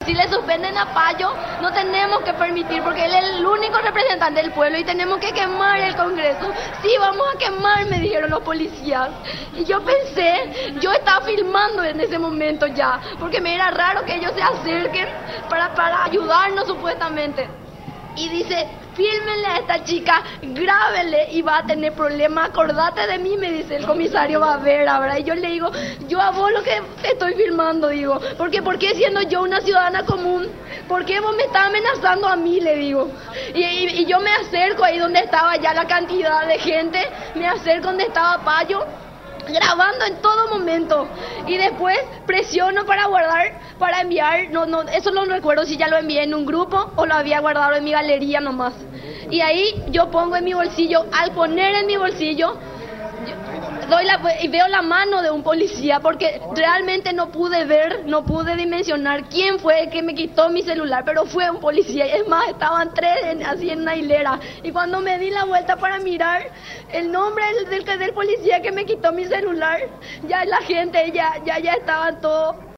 Si le suspenden a Payo, no tenemos que permitir, porque él es el único representante del pueblo y tenemos que quemar el Congreso. Sí, vamos a quemar, me dijeron los policías. Y yo pensé, yo estaba filmando en ese momento ya, porque me era raro que ellos se acerquen para ayudarnos supuestamente. Y dice, fílmenle a esta chica, grábenle y va a tener problemas, acordate de mí, me dice el comisario, va a ver, ahora. Y yo le digo, yo a vos lo que te estoy filmando, digo, porque ¿por qué siendo yo una ciudadana común? ¿Por qué vos me estás amenazando a mí? Le digo. Y yo me acerco ahí donde estaba ya la cantidad de gente, me acerco donde estaba Payo, grabando en todo momento, y después presiono para guardar, para enviar, eso no recuerdo si ya lo envié en un grupo o lo había guardado en mi galería nomás. Y ahí yo pongo en mi bolsillo, al poner en mi bolsillo, y veo la mano de un policía, porque realmente no pude dimensionar quién fue el que me quitó mi celular, pero fue un policía. Es más, estaban tres así en una hilera, y cuando me di la vuelta para mirar el nombre del policía que me quitó mi celular, ya la gente ya estaban todos